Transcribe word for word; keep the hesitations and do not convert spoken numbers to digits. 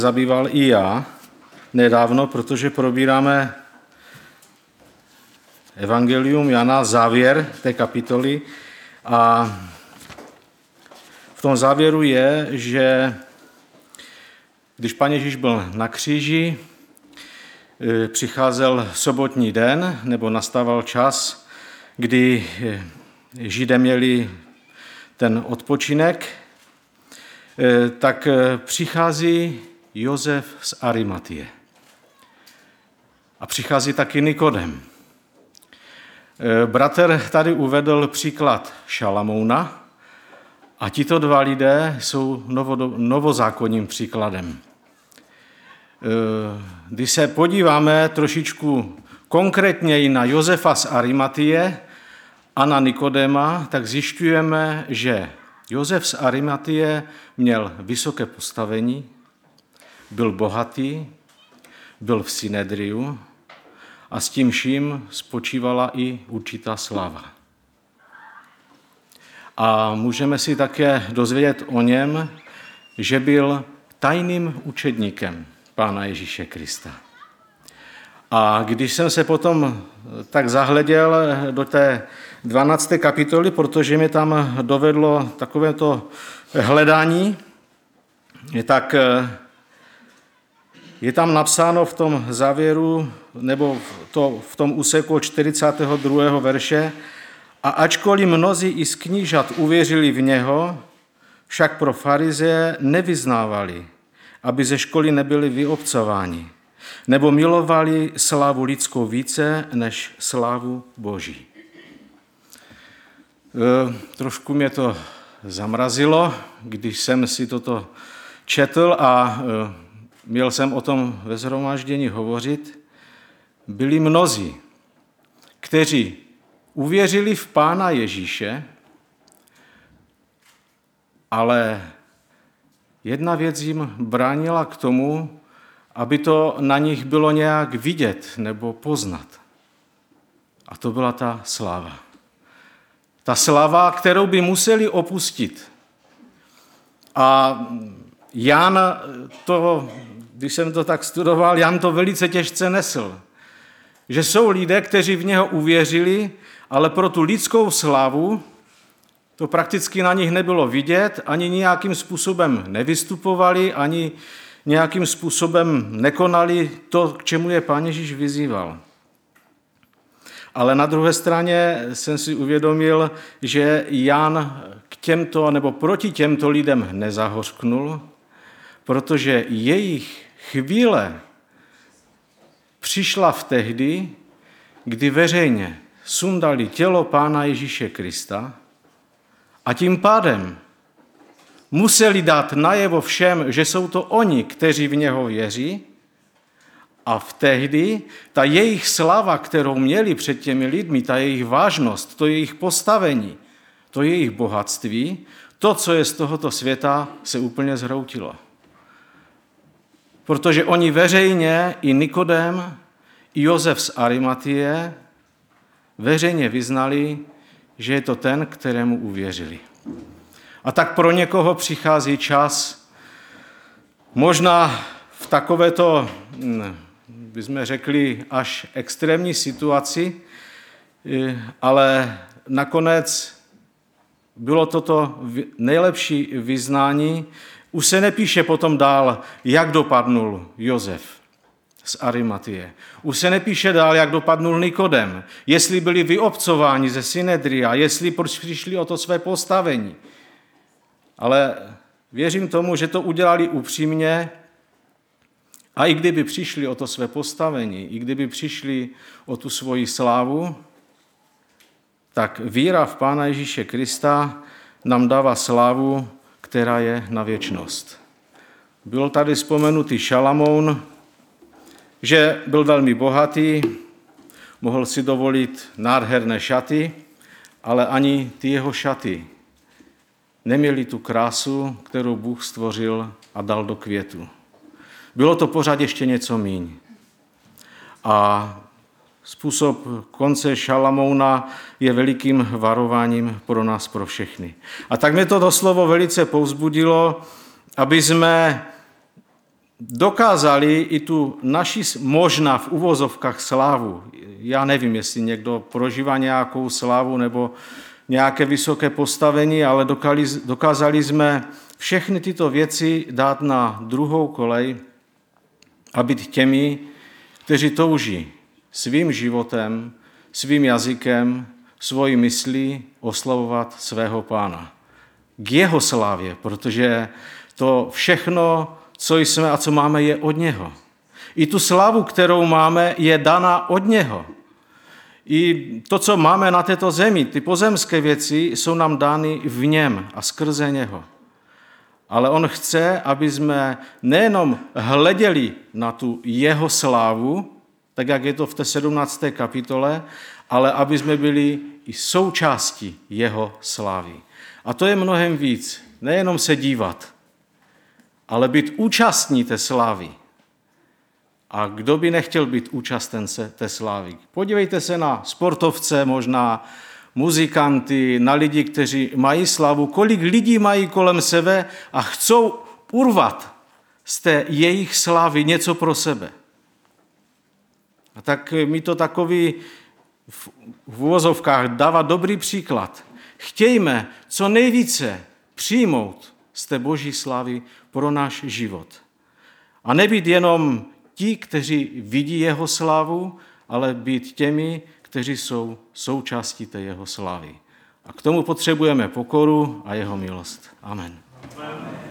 zabýval i já nedávno, protože probíráme Evangelium Jana, závěr té kapitoly, a v tom závěru je, že když Pán Ježíš byl na kříži, přicházel sobotní den, nebo nastával čas, kdy Židé měli ten odpočinek, tak přichází Josef z Arimatie. A přichází taky Nikodem. Bratr tady uvedl příklad Šalamouna a tito dva lidé jsou novozákonním příkladem. Když se podíváme trošičku konkrétněji na Josefa z Arimatie a na Nikodema, tak zjišťujeme, že Josef z Arimatie měl vysoké postavení, byl bohatý, byl v Synedriu a s tím vším spočívala i určitá sláva. A můžeme si také dozvědět o něm, že byl tajným učedníkem Pána Ježíše Krista. A když jsem se potom tak zahleděl do té dvanácté kapitoly, protože mě tam dovedlo takovéto hledání, tak je tam napsáno v tom závěru, nebo to, v tom úseku čtyřicátého druhého verše: a ačkoliv mnozí i z knížat uvěřili v něho, však pro farizeje nevyznávali, aby ze školy nebyli vyobcováni, nebo milovali slávu lidskou více než slávu Boží. E, trošku mě to zamrazilo, když jsem si toto četl a e, měl jsem o tom ve shromáždění hovořit. Byli mnozí, kteří uvěřili v Pána Ježíše, ale jedna věc jim bránila k tomu, aby to na nich bylo nějak vidět nebo poznat. A to byla ta sláva. Ta sláva, kterou by museli opustit. A Jan to, když jsem to tak studoval, Jan to velice těžce nesl. Že jsou lidé, kteří v něho uvěřili, ale pro tu lidskou slávu to prakticky na nich nebylo vidět, ani nějakým způsobem nevystupovali, ani nějakým způsobem nekonali to, k čemu je Pán Ježíš vyzýval. Ale na druhé straně jsem si uvědomil, že Jan k těmto nebo proti těmto lidem nezahořknul, protože jejich chvíle přišla v tehdy, kdy veřejně sundali tělo Pána Ježíše Krista a tím pádem museli dát najevo všem, že jsou to oni, kteří v něho věří, a v tehdy ta jejich sláva, kterou měli před těmi lidmi, ta jejich vážnost, to jejich postavení, to jejich bohatství, to, co je z tohoto světa, se úplně zhroutilo. Protože oni veřejně, i Nikodem, i Josef z Arimatie, veřejně vyznali, že je to ten, kterému uvěřili. A tak pro někoho přichází čas, možná v takovéto, bychom řekli, až extrémní situaci, ale nakonec bylo toto nejlepší vyznání. Už se nepíše potom dál, jak dopadnul Josef z Arimatie. Už se nepíše dál, jak dopadnul Nikodem, jestli byli vyobcováni ze Synedria, jestli přišli o to své postavení. Ale věřím tomu, že to udělali upřímně, a i kdyby přišli o to své postavení, i kdyby přišli o tu svoji slávu, tak víra v Pána Ježíše Krista nám dává slávu, která je na věčnost. Byl tady vzpomenutý Šalamoun, že byl velmi bohatý, mohl si dovolit nádherné šaty, ale ani ty jeho šaty neměli tu krásu, kterou Bůh stvořil a dal do květu. Bylo to pořád ještě něco míň. A způsob konce Šalamouna je velikým varováním pro nás, pro všechny. A tak mě to doslovo velice povzbudilo, aby jsme dokázali i tu naši možná v uvozovkách slávu. Já nevím, jestli někdo prožívá nějakou slávu nebo nějaké vysoké postavení, ale dokázali jsme všechny tyto věci dát na druhou kolej a být těmi, kteří touží svým životem, svým jazykem, svojí myslí oslavovat svého Pána. K jeho slávě, protože to všechno, co jsme a co máme, je od něho. I tu slávu, kterou máme, je daná od něho. I to, co máme na této zemi, ty pozemské věci, jsou nám dány v něm a skrze něho. Ale on chce, aby jsme nejenom hleděli na tu jeho slávu, tak jak je to v té sedmnácté kapitole, ale aby jsme byli i součástí jeho slávy. A to je mnohem víc. Nejenom se dívat, ale být účastní té slávy. A kdo by nechtěl být účasten se té slávy? Podívejte se na sportovce, možná muzikanty, na lidi, kteří mají slavu, kolik lidí mají kolem sebe a chcou urvat z té jejich slávy něco pro sebe. A tak mi to takový v uvozovkách dává dobrý příklad. Chtějme co nejvíce přijmout z té boží slávy pro náš život. A nebýt jenom ti, kteří vidí jeho slávu, ale být těmi, kteří jsou součástí té jeho slávy. A k tomu potřebujeme pokoru a jeho milost. Amen. Amen.